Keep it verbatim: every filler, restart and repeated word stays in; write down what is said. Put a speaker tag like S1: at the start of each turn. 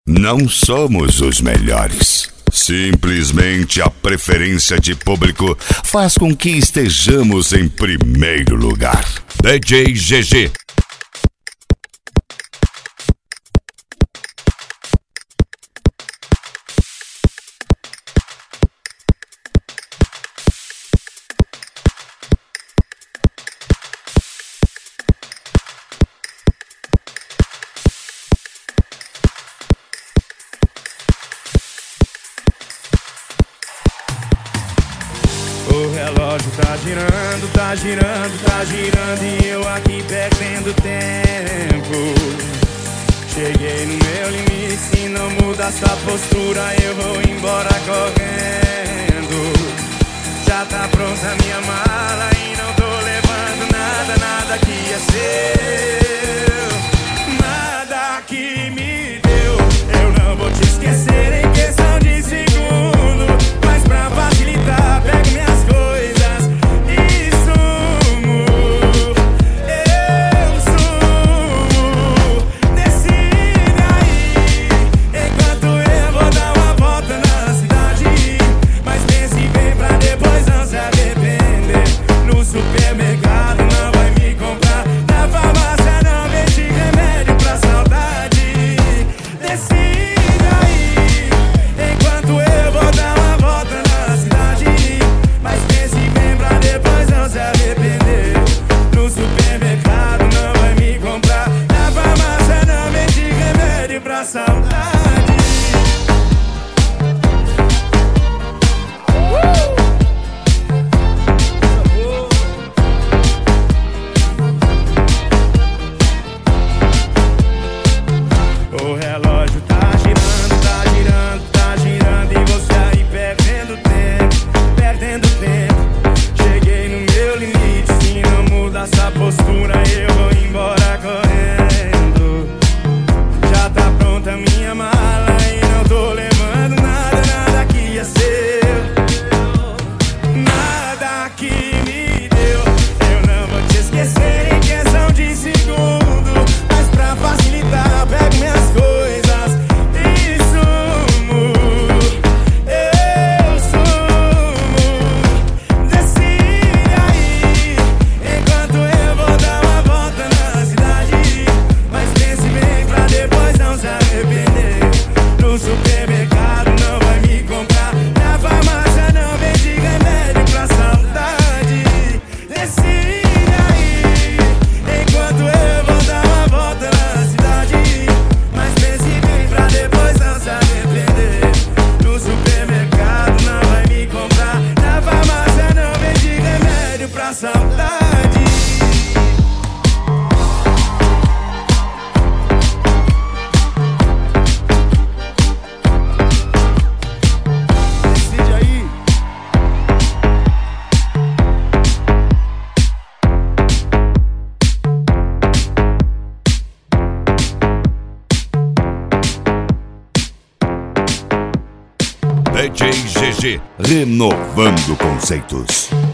S1: Não somos os melhores. Simplesmente a preferência de público faz com que estejamos em primeiro lugar. D J G G.
S2: O relógio tá girando, tá girando, tá girando e eu aqui perdendo tempo. Cheguei no meu limite, se não muda essa postura eu vou embora correndo. Já tá pronta a minha mala e não tô levando nada, nada que é seu. Nada que me deu, eu não vou te esquecer em questão de segundo. Mas pra facilitar, pego minhas coisas e sumo. Eu sumo. Decide aí, enquanto eu vou dar uma volta na cidade. Mas pense bem pra depois não se arrepender. No supermercado não vai me comprar, na farmácia não vende remédio pra saudade. Decide aí, enquanto eu vou dar uma volta na cidade. Mas pense bem pra depois não se arrepender. No supermercado não vai me comprar, na farmácia não vende remédio pra saudade. O relógio tá girando, tá girando, tá girando e você aí perdendo tempo, perdendo tempo. Cheguei no meu limite, se não muda essa postura eu vou embora correndo. Já tá pronta a minha mala e não tô levando nada, nada que é seu. Nada que me deu, eu não vou te esquecer em questão de segundo. Mas pra facilitar, pego minhas coisas e sumo. Eu sumo. Decide aí, enquanto eu vou dar uma volta na cidade. Mas pense bem pra depois não se arrepender. No supermercado não vai me comprar, na farmácia não vende remédio pra saudade. Decide aí, enquanto eu vou dar uma volta na cidade. Mas pense bem pra depois não se arrepender. No supermercado não vai me comprar, na farmácia não vende remédio pra saudade. Decide aí.
S1: D J G G, renovando conceitos.